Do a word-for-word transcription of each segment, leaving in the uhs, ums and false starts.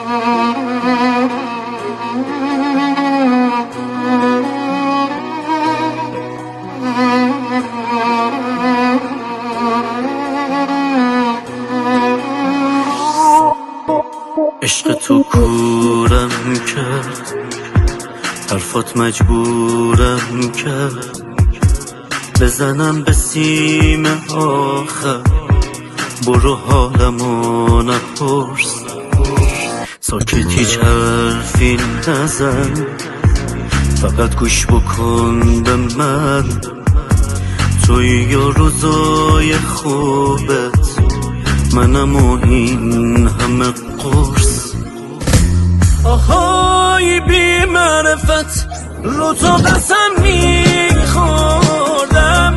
عشق تو کورم کرد، حرفات مجبورم کرد بزنم به سیم آخر. برو حالمو نپرس، ساکت هیچ حرفی نزن، فقط گوش بکن به من. توی یا روزای خوبت، منم و این همه قرص. آهای بی معرفت، رو تو قسم میخوردم.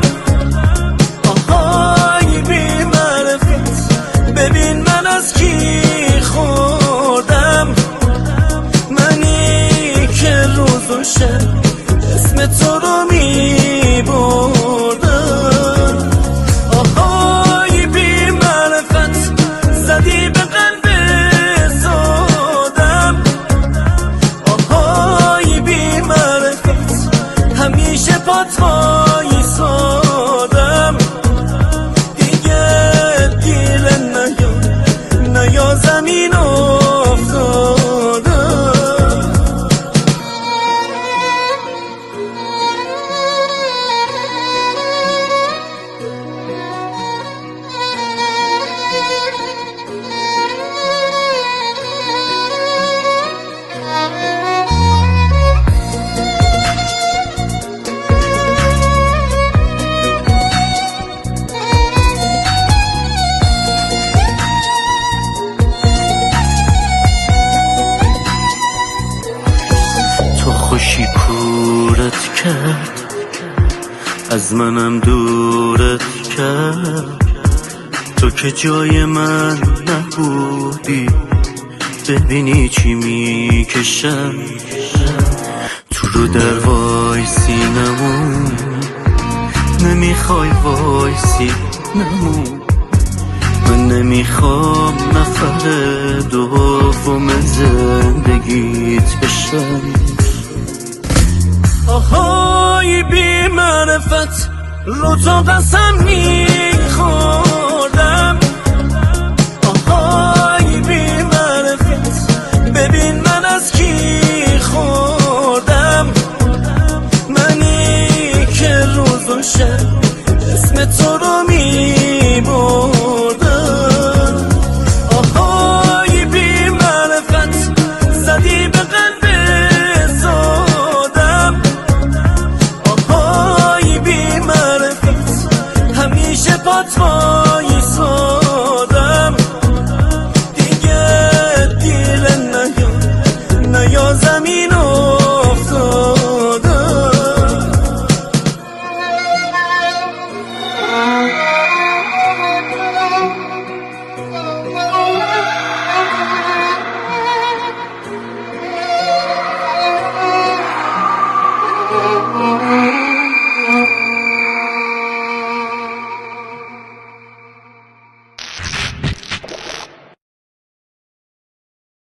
آهای بی معرفت، ببین من از کی خوردم. منی که روز و شب اسم تو رو میبردم. آهای بی معرفت، زدی به قلب سادم. آهای بی معرفت، همیشه پات وایسادم. دیگه دیل نیا، نیا زمین افتادم. خوشی کورت کرد، از منم دورت کرد. تو که جای من نبودی، ببینی چی میکشم. تو رو در وایسی نمون، نمیخوای وایسی نمون. من نمیخوام نفر دوم زندگیت بشم. آهای بی معرفت، رو تو قسم میخوردم. آهای بی معرفت، ببین من از کی خوردم. منی که روز و شب اسم تو رو میبردم. آهای بی معرفت، زدی به قلب سادم. آهای بی معرفت، همیشه پات